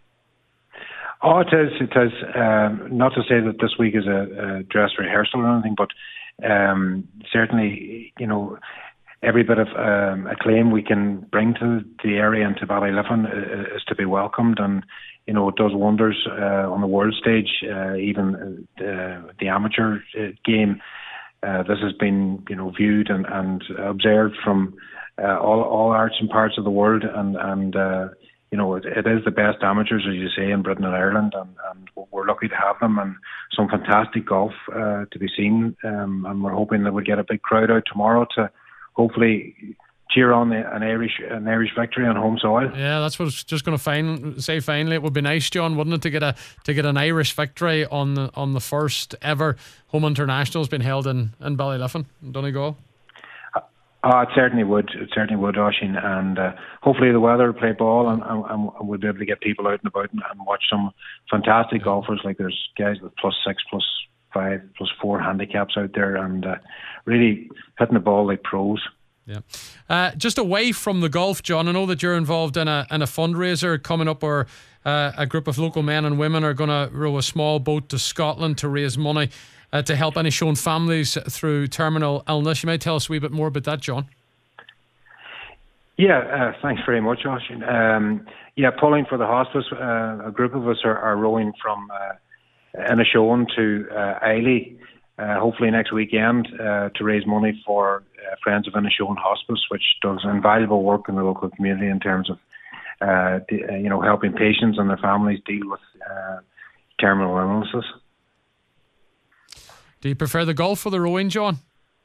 Oh, it is. It is. Um, not to say that this week is a, a dress rehearsal or anything, but um, certainly, you know, every bit of um, acclaim we can bring to the area and to Ballyliffin is to be welcomed, and you know, it does wonders uh, on the world stage, uh, even uh, the amateur uh, game. Uh, this has been, you know, viewed and, and observed from uh, all all arts and parts of the world, and and uh, you know, it, it is the best amateurs, as you say, in Britain and Ireland, and, and we're lucky to have them, and some fantastic golf uh, to be seen, um, and we're hoping that we get a big crowd out tomorrow to hopefully cheer on the, an Irish an Irish victory on home soil. Yeah, that's what I was just going to find, say. Finally, it would be nice, John, wouldn't it, to get a to get an Irish victory on the on the first ever home international has been held in in Ballyliffin, in Donegal. Oh, it certainly would. It certainly would, Oisín, and uh, hopefully the weather will play ball, and, and, and we'll be able to get people out and about and, and watch some fantastic yeah. golfers. Like there's guys with plus six, plus five, plus four handicaps out there, and uh, really hitting the ball like pros. Yeah. Uh, just away from the golf, John, I know that you're involved in a in a fundraiser coming up where uh, a group of local men and women are going to row a small boat to Scotland to raise money uh, to help Inishowen families through terminal illness. You might tell us a wee bit more about that, John. Yeah, uh, thanks very much, Oisin. Um, yeah, pulling for the hospice. Uh, a group of us are, are rowing from uh, Inishowen to uh, Eiley, uh, hopefully next weekend, uh, to raise money for uh, Friends of Inishowen Hospice, which does invaluable work in the local community in terms of uh, the, uh, you know helping patients and their families deal with uh, terminal illnesses. Do you prefer the golf or the rowing, John?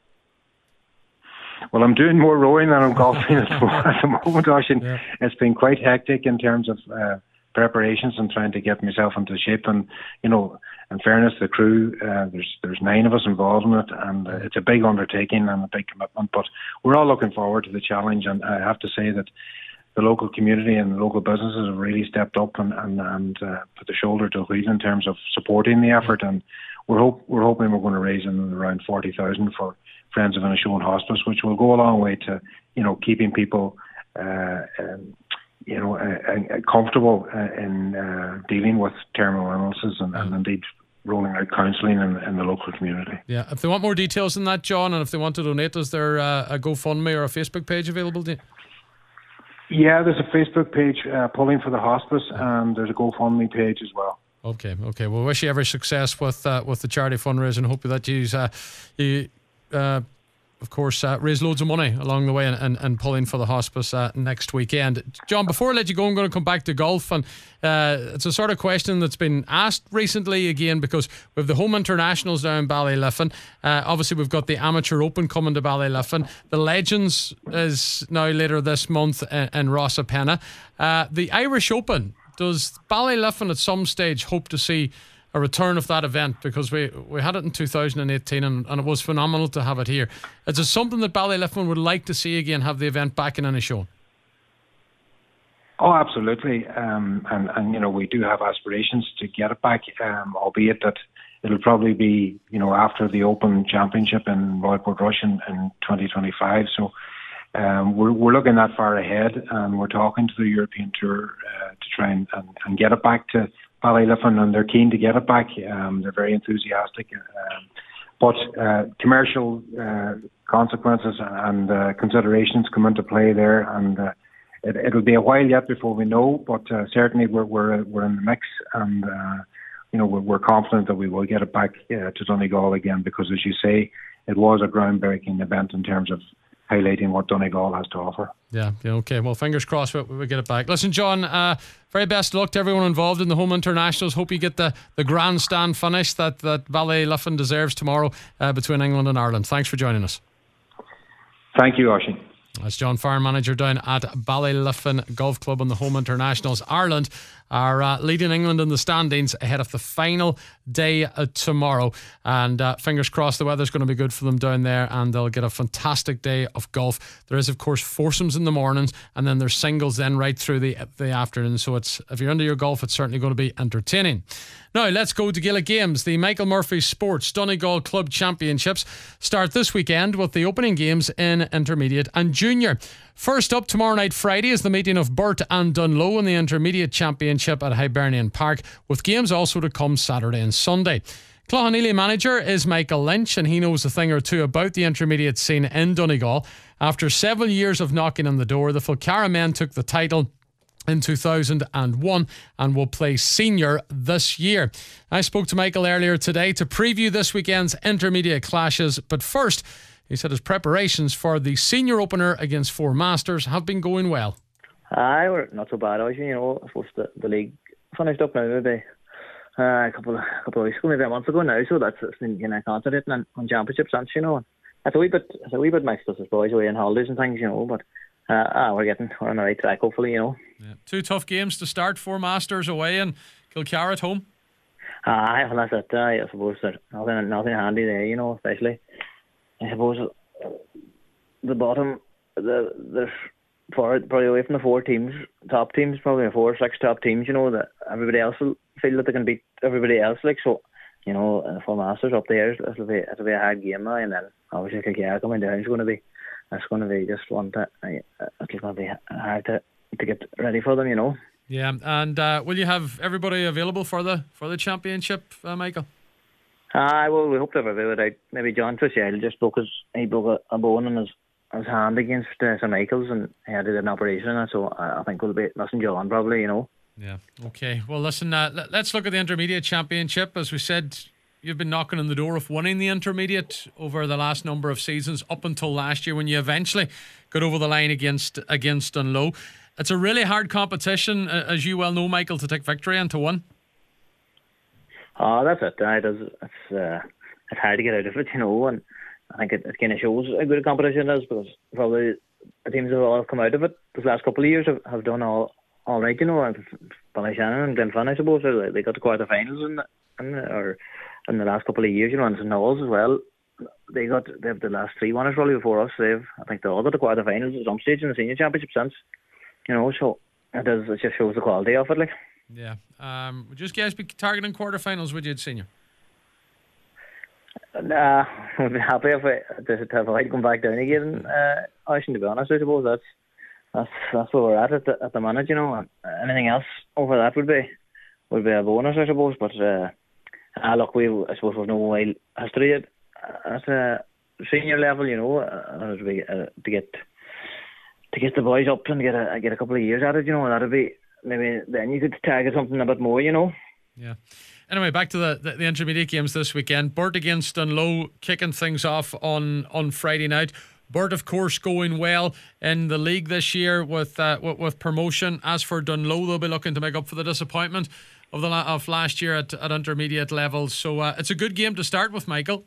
Well, I'm doing more rowing than I'm golfing at the moment, Oisin. Yeah. It's been quite hectic in terms of uh, preparations and trying to get myself into shape. And, you know, in fairness, the crew, uh, there's there's nine of us involved in it, and uh, it's a big undertaking and a big commitment. But we're all looking forward to the challenge, and I have to say that the local community and the local businesses have really stepped up and, and, and uh, put the shoulder to the wheel in terms of supporting the effort. And we're, hope, we're hoping we're going to raise in around forty thousand for Friends of Inishowen Hospice, which will go a long way to, you know, keeping people, uh, um, you know, uh, uh, comfortable uh, in uh, dealing with terminal illnesses and, and indeed rolling out counselling in, in the local community. Yeah, if they want more details than that, John, and if they want to donate, is there uh, a GoFundMe or a Facebook page available to you? Yeah, there's a Facebook page, uh, Pulling for the Hospice, and there's a GoFundMe page as well. Okay, okay. Well, wish you every success with uh, with the charity fundraiser, and hope that you, uh, you uh, of course, uh, raise loads of money along the way and, and, and Pulling for the Hospice uh, next weekend. John, before I let you go, I'm going to come back to golf, and uh, it's a sort of question that's been asked recently again, because we have the home internationals down in Ballyliffin. Uh, obviously, we've got the Amateur Open coming to Ballyliffin. The Legends is now later this month in, in Rossapena. Uh, the Irish Open, does Ballyliffin at some stage hope to see a return of that event? Because we, we had it in two thousand eighteen and, and it was phenomenal to have it here. Is it something that Ballyliffin would like to see again, have the event back in Inishowen? Oh, absolutely. Um, and, and, you know, we do have aspirations to get it back, um, albeit that it'll probably be, you know, after the Open Championship in Royal Portrush in, in twenty twenty-five. So um, we're, we're looking that far ahead, and we're talking to the European Tour uh, to try and, and, and get it back to Ballyliffin, and they're keen to get it back. Um, they're very enthusiastic. Um, but uh, commercial uh, consequences and uh, considerations come into play there, and uh, it, it'll be a while yet before we know. But uh, certainly we're we're we're in the mix, and uh, you know we're, we're confident that we will get it back uh, to Donegal again, because, as you say, it was a groundbreaking event in terms of highlighting what Donegal has to offer. Yeah, yeah, okay. Well, fingers crossed we we'll get it back. Listen, John, uh, very best of luck to everyone involved in the home internationals. Hope you get the, the grandstand finish that, that Ballyliffin deserves tomorrow uh, between England and Ireland. Thanks for joining us. Thank you, Oisin. That's John Farren, manager down at Ballyliffin Golf Club on the home internationals. Ireland are uh, leading England in the standings ahead of the final day uh, tomorrow, and uh, fingers crossed the weather's going to be good for them down there and they'll get a fantastic day of golf. There is, of course, foursomes in the mornings, and then there's singles then right through the the afternoon, so it's if you're into your golf, it's certainly going to be entertaining. Now let's go to Gaelic Games. The Michael Murphy Sports Donegal Club Championships start this weekend with the opening games in Intermediate and Junior. First up tomorrow night, Friday, is the meeting of Burt and Dunloe in the Intermediate Championship at Hibernian Park, with games also to come Saturday and Sunday. Cloughaneely manager is Michael Lynch, and he knows a thing or two about the intermediate scene in Donegal. After several years of knocking on the door, the Fulcara men took the title in two thousand one and will play senior this year. I spoke to Michael earlier today to preview this weekend's intermediate clashes, but first he said his preparations for the senior opener against Four Masters have been going well. Aye, we're not so bad, actually. You know, I suppose the, the league finished up now maybe uh, a couple of a couple of weeks ago, maybe a month ago now. So that's it's been, you know, concentrating on, on championships, and you know, it's a wee bit it's a wee bit mixed, I suppose, away in holidays and things, you know. But uh, ah, we're getting we're on the right track, hopefully, you know. Yeah. Two tough games to start. Four Masters away and Kilcara at home. Aye, well, that's it. Aye, I suppose there's nothing nothing handy there, you know. Especially, I suppose the bottom, the there's. For probably away from the four teams, top teams, probably the four or six top teams, you know, that everybody else will feel that they can beat everybody else. Like, so, you know, uh, for Masters up there, it'll be it'll be a hard game now, and then obviously Kilcara coming down is going to be that's going to be just one that uh, it's going to be hard to to get ready for them, you know. Yeah, and uh, will you have everybody available for the for the championship, uh, Michael? Ah, uh, well, we hope to have available. Maybe John Fitzgerald just broke his he broke a, a bone in his his hand against uh, Saint Michael's, and he had to get an operation on it, so I, I think we'll be missing John probably, you know. Yeah, okay. Well, listen, uh, let, let's look at the Intermediate Championship. As we said, you've been knocking on the door of winning the Intermediate over the last number of seasons, up until last year when you eventually got over the line against against Dunloe. It's a really hard competition, uh, as you well know, Michael, to take victory and to win. Oh, that's it. It is. It's, uh, it's hard to get out of it, you know, and I think it, it kind of shows how good a competition it is, because probably the teams that have all come out of it this last couple of years have, have done all all right, you know. And Ballyshannon and Glenfin, I suppose, they, they got the quarterfinals in, in or in the last couple of years, you know, and Saint Knowles as well. They got they have the last three winners probably before us. They've I think they all got the quarterfinals at some stage in the senior championship since, you know. So it does. It just shows the quality of it, like. Yeah. Um, would you guys be targeting quarterfinals? Would you, at senior? Nah, I'd be happy if I to, to avoid going back down again. Uh, I shouldn't, to be honest. I suppose that's that's that's where we're at at the, at the minute, you know. And anything else over that would be would be a bonus, I suppose. But uh, ah, look, we I suppose we've no wild history at at a senior level, you know. Uh, to, be, uh, to get to get the boys up and get a get a couple of years at it, you know. That'd be maybe then you could target something a bit more, you know. Yeah. Anyway, back to the, the, the intermediate games this weekend. Burt against Dunloe kicking things off on, on Friday night. Burt, of course, going well in the league this year with uh, with, with promotion. As for Dunloe, they'll be looking to make up for the disappointment of the of last year at, at intermediate levels. So uh, it's a good game to start with, Michael.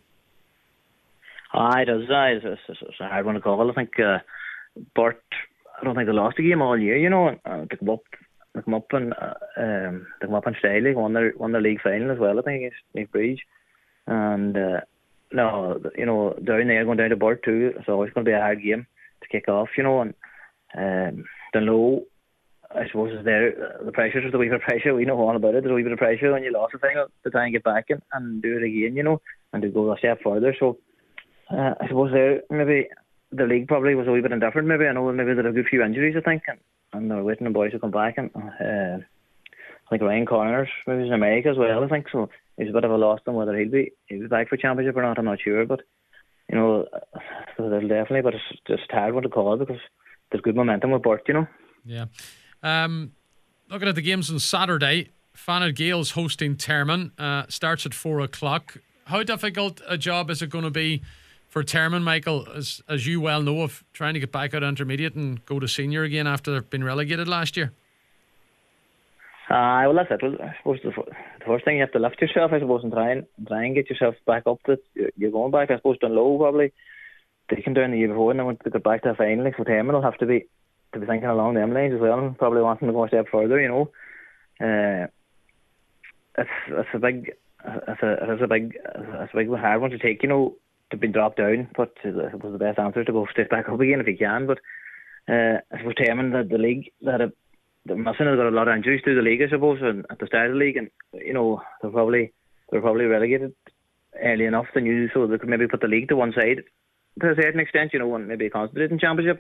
Ah, it is. Uh, it's, it's, it's a hard one to call. I think uh, Burt, I don't think they lost a game all year, you know. Uh, they come up, they come up and uh, um, they come up in Staley, won their won their league final as well, I think, against Leaf Bridge. And uh, no, you know, down there going down to Burt too, it's always going to be a hard game to kick off, you know. And um, Dunloe, I suppose, is there. The pressure, there's a wee bit of pressure. We know all about it. There's a wee bit of pressure when you lost a thing to try and get back in and do it again, you know, and to go a step further. So uh, I suppose there maybe the league probably was a wee bit indifferent. Maybe I know maybe there are a good few injuries, I think, and, and they're waiting on boys to come back. And uh, I think Ryan Connors maybe he's in America as well, I think, so he's a bit of a loss on whether he'll be he'll be back for championship or not. I'm not sure, but you know, so there'll definitely, but it's just a hard one to call because there's good momentum with Burt, you know. Yeah. Um, looking at the games on Saturday, Fanad Gales hosting Termon. Uh, starts at four o'clock. How difficult a job is it going to be for Termon, Michael, as as you well know, of trying to get back out of intermediate and go to senior again after being relegated last year? Uh, well, that's it. Well, I suppose the, the first thing you have to lift yourself, I suppose, and try and try and get yourself back up that you're going back. I suppose Dunloe probably they came down the year before and they went to get back to the final. So Termon will have to be to be thinking along them lines as well, and probably wanting to go a step further, you know. Uh, it's it's a big it's a it's a big it's a big hard one to take, you know, to be dropped down. But I suppose the best answer is to go straight back up again if you can. But uh, I suppose Termon, the, the league that have the Musson has got a lot of injuries through the league, I suppose, and at the start of the league, and you know they're probably they're probably relegated early enough than you, so they could maybe put the league to one side to a certain extent, you know, and maybe concentrate in championship.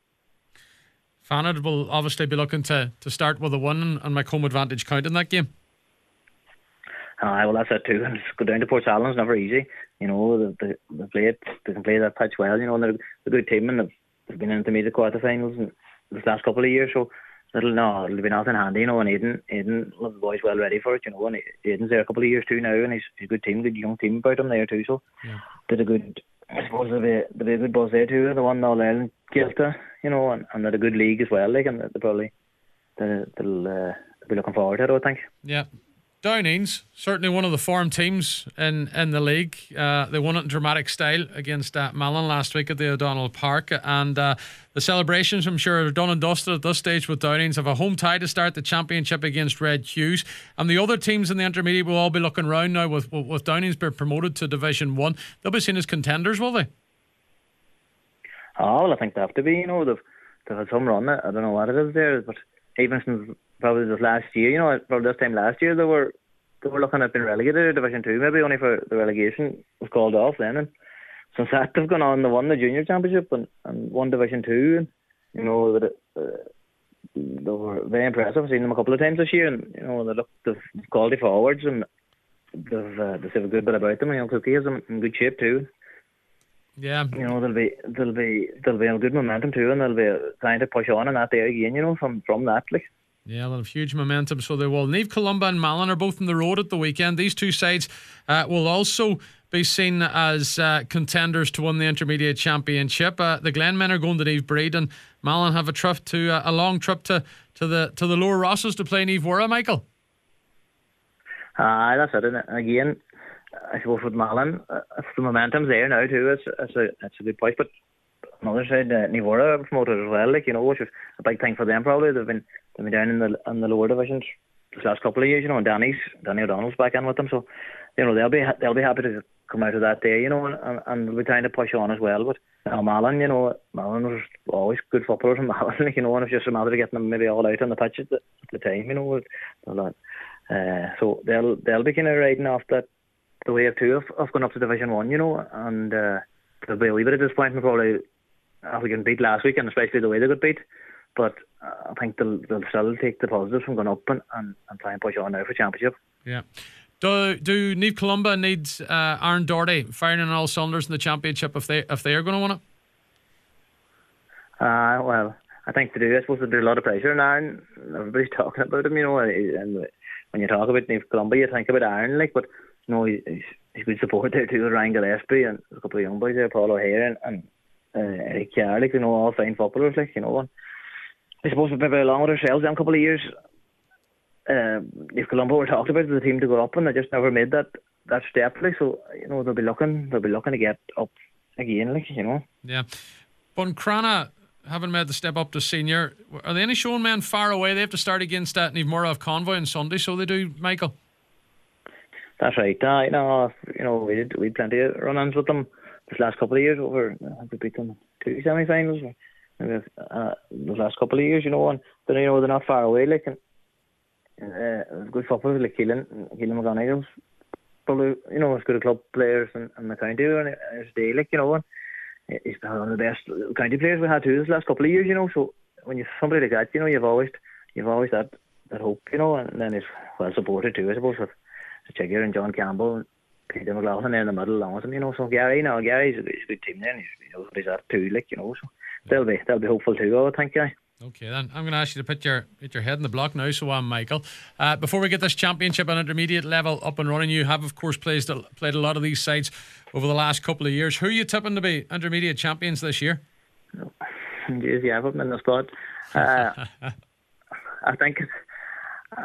Fanad will obviously be looking to, to start with a win and make home advantage count in that game. Aye, well, that's it too. And go down to Port Salon's never easy. You know, they, they, they play it, they can play that pitch well. You know, and they're a good team, and they've, they've been in intermediate quarterfinals in the last couple of years. So it'll no, it'll be nothing handy. You know, and Aidan, Aidan, well, the boys well ready for it. You know, and Aidan's there a couple of years too now, and he's, he's a good team, good young team about him there too. So yeah. Did a good. I suppose there'll be, there'll be a good buzz there too. The one All Ireland Kilta, you know, and, and they're a good league as well. Like, and they're probably they'll, they'll, uh, they'll be looking forward to it, I think. Yeah. Downings, certainly one of the form teams in, in the league. Uh, they won it in dramatic style against uh, Malin last week at the O'Donnell Park. And uh, the celebrations, I'm sure, are done and dusted at this stage with Downings. Have a home tie to start the championship against Red Hughes. And the other teams in the intermediate will all be looking round now with, with Downings being promoted to Division one. They'll be seen as contenders, will they? Oh, well, I think they have to be. You know, they've, they've had some run. I don't know what it is there, but even since probably this last year, you know, probably this time last year, they were they were looking at being relegated to Division Two, maybe only for the relegation was called off then. And since that, they've gone on, they won the junior championship and, and won Division Two. And you know that uh, they were very impressive. I've seen them a couple of times this year, and you know they look the quality forwards, and they've uh, they have a good bit about them. You know, Cookie has them in good shape too. Yeah. You know, there'll be there'll be there'll be a good momentum too, and they'll be trying to push on in that there again. You know, from from that like. Yeah, they'll have huge momentum, so they will. Niamh Columba and Malin are both on the road at the weekend. These two sides uh, will also be seen as uh, contenders to win the Intermediate Championship. Uh, the Glenmen are going to Niamh Breed, and Malin have a trip to uh, a long trip to, to the to the Lower Rosses to play Niamh Worra, Michael. Ah, uh, that's it. And again, I suppose with Malin, uh, the momentum's there now too. It's it's a it's a good point, but on the other side, uh, Niamh Worra promoted as well. Like, you know, which is a big thing for them. Probably they've been they've been down in the in the lower divisions this last couple of years. You know, and Danny's Danny O'Donnell's back in with them, so you know they'll be they'll be happy to come out of that day. You know, and and they'll be trying to push on as well. But uh, Malin, you know, Malin was always good footballers, and Malin, like, you know, and it's just a matter of getting them maybe all out on the pitch at the, at the time. You know, with, uh, so they'll they'll be kind of riding off that the wave too of, of going up to Division One. You know, and uh, there'll be a wee bit of disappointment probably after getting beat last week, and especially the way they got beat. But uh, I think they'll, they'll still take the positives from going up and, and, and try and push on now for championship. Yeah. Do do Niamh Columba need uh, Aaron Doherty firing on all cylinders in the championship if they if they are going to win it? Uh, well, I think they do. I suppose there's a lot of pressure on Aaron. Everybody's talking about him, you know. And when you talk about Niamh Columba, you think about Aaron, like, but you know, he's, he's good support there too with Ryan Gillespie and a couple of young boys there, Paul O'Hare and, and uh, Eric Carr, like, you know, all fine footballers, like, you know. And I suppose maybe along with ourselves in a couple of years, uh, if Columba were talked about as a team to go up, and they just never made that, that step, like, so, you know, they'll be looking they'll be looking to get up again, like, you know. Yeah. Buncrana haven't made the step up to senior. Are they any showing men far away? They have to start against that Niamh Worra of Convoy on Sunday, so they do, Michael. That's right. Uh, you know, you know, we did we had plenty of run-ins with them this last couple of years. Over, I think we beat them two semi-finals. Maybe uh, the last couple of years, you know, and but you know they're not far away. Like, and uh, good footballers like Keelan, Keelan McGonagall's probably, you know, as good a club players in, in the county and it's day, like, you know, and he's been one of the best county players we had too this last couple of years, you know. So when you somebody like that, you know, you've always you've always that that hope, you know, and then he's well supported too, I suppose, with Chigger and John Campbell and Peter McLaughlin there in the middle along with him, you know. So Gary, no, Gary's a, he's a good team there, and he's, he knows what he's at too, like, you know. So they'll be they'll be hopeful too, I would think, yeah. Okay, then I'm going to ask you to put your put your head in the block now. So I'm Michael. Uh, before we get this championship and intermediate level up and running, you have of course played played a lot of these sides over the last couple of years. Who are you tipping to be intermediate champions this year? No. Jeez, yeah, I put them in the spot. Uh, I think uh,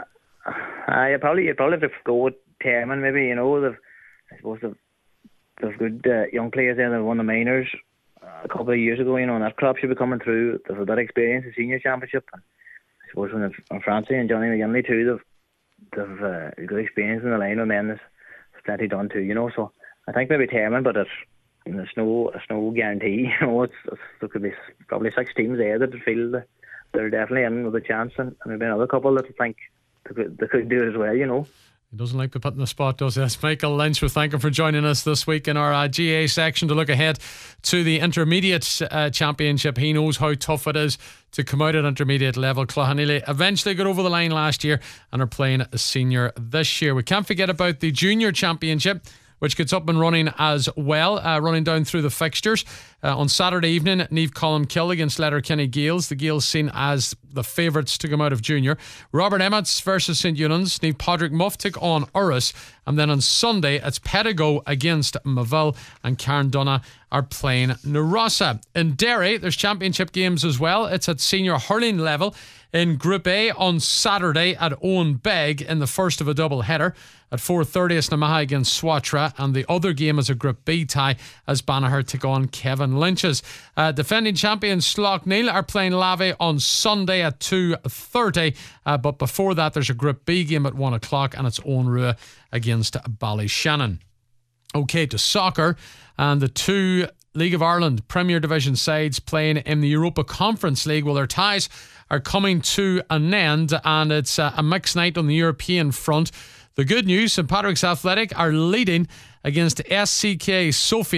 I probably you probably have to go with Terman, maybe, you know. They've, I suppose they've, they've good uh, young players there. They won the minors a couple of years ago, you know, and that crop should be coming through. They've a bit of experience in senior championship, and I suppose when they've, Francie and Johnny McGinley too, they've they've uh, good experience in the line with men. There's plenty done too, you know. So I think maybe Terman, but it's, it's no it's no guarantee. You know, it's, it's there could be probably six teams there that feel that they're definitely in with a chance, and, and maybe another couple that think they could they could do it as well, you know. He doesn't like to put in the spot, does he? That's Michael Lynch. We thank him for joining us this week in our uh, G A section to look ahead to the intermediate uh, championship. He knows how tough it is to come out at intermediate level. Cloughanile eventually got over the line last year and are playing a senior this year. We can't forget about the junior championship, which gets up and running as well, uh, running down through the fixtures. Uh, on Saturday evening, Niamh Columkill against Letterkenny Gales. The Gales seen as the favourites to come out of junior. Robert Emmets versus St Eunan's. Niamh Padraig Muff take on Urris. And then on Sunday, it's Pedigo against Maville, and Carndonagh are playing Narossa. In Derry, there's championship games as well. It's at senior hurling level in Group A on Saturday at Owen Beg in the first of a double header. At four thirty, it's Namaha against Swatra, and the other game is a Group B tie as Banagher take on Kevin Lynch's. Uh, defending champions Slough-Neil are playing Lavey on Sunday at two thirty, uh, but before that there's a Group B game at one o'clock, and it's Owenrua against Ballyshannon. Okay, to soccer, and the two League of Ireland Premier Division sides playing in the Europa Conference League. Well, their ties are coming to an end, and it's uh, a mixed night on the European front. The good news, Saint Patrick's Athletic are leading against S C K Sofia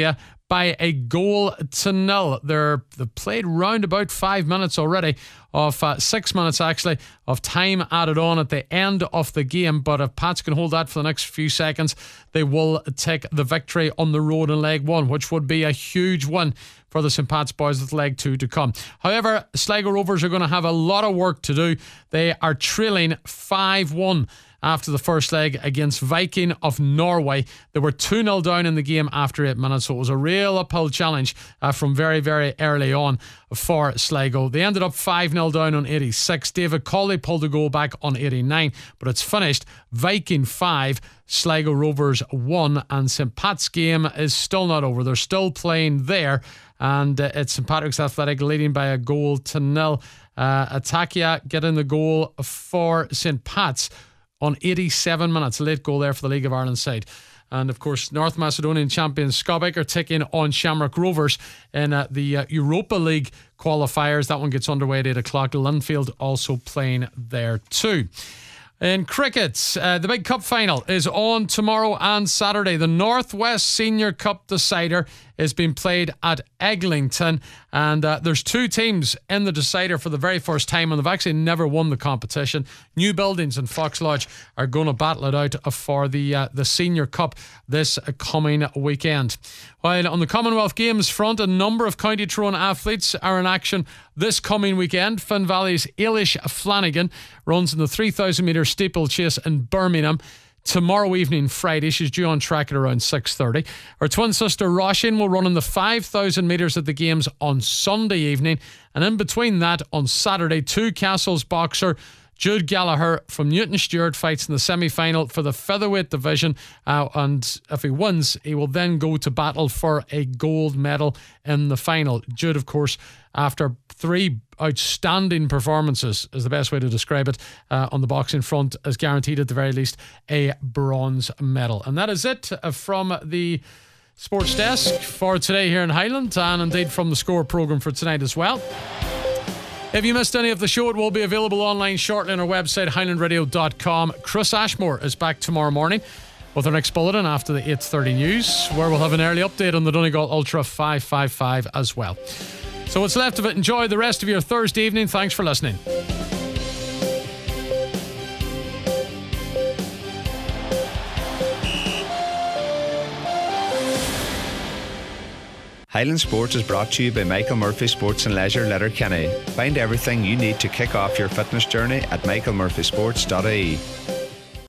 by a goal to nil. They're, they've played round about five minutes already, of uh, six minutes actually, of time added on at the end of the game. But if Pats can hold that for the next few seconds, they will take the victory on the road in leg one, which would be a huge win for the Saint Pat's boys with leg two to come. However, Sligo Rovers are going to have a lot of work to do. They are trailing five one after the first leg against Viking of Norway. They were two nil down in the game after eight minutes, so it was a real uphill challenge uh, from very, very early on for Sligo. They ended up five nil down on eighty-six. David Colley pulled the goal back on eighty-nine, but it's finished Viking five, Sligo Rovers one, and Saint Pat's game is still not over. They're still playing there, and uh, it's Saint Patrick's Athletic leading by a goal to nil. Uh, Atakia getting the goal for Saint Pat's on eighty-seven minutes. A late goal there for the League of Ireland side. And of course, North Macedonian champions Skobek are taking on Shamrock Rovers in uh, the uh, Europa League qualifiers. That one gets underway at eight o'clock. Linfield also playing there too. In cricket, uh, the big cup final is on tomorrow and Saturday. The Northwest Senior Cup decider is being played at Eglinton, and uh, there's two teams in the decider for the very first time, and they've actually never won the competition. New Buildings and Fox Lodge are going to battle it out for the uh, the Senior Cup this coming weekend. While on the Commonwealth Games front, a number of County Tyrone athletes are in action this coming weekend. Finn Valley's Ailish Flanagan runs in the three thousand metre steeplechase in Birmingham tomorrow evening, Friday. She's due on track at around six thirty. Her twin sister Roisin will run in the five thousand metres at the Games on Sunday evening. And in between that, on Saturday, Two Castles boxer Jude Gallagher from Newton Stewart fights in the semi-final for the featherweight division, uh, and if he wins, he will then go to battle for a gold medal in the final. Jude, of course, after three outstanding performances, is the best way to describe it, uh, on the boxing front, is guaranteed at the very least a bronze medal. And that is it from the Sports Desk for today here in Highland, and indeed from the Score programme for tonight as well. If you missed any of the show, it will be available online shortly on our website, highland radio dot com. Chris Ashmore is back tomorrow morning with our next bulletin after the eight thirty news, where we'll have an early update on the Donegal Ultra five five five as well. So what's left of it, enjoy the rest of your Thursday evening. Thanks for listening. Highland Sports is brought to you by Michael Murphy Sports and Leisure, Letterkenny. Find everything you need to kick off your fitness journey at michael murphy sports dot I E.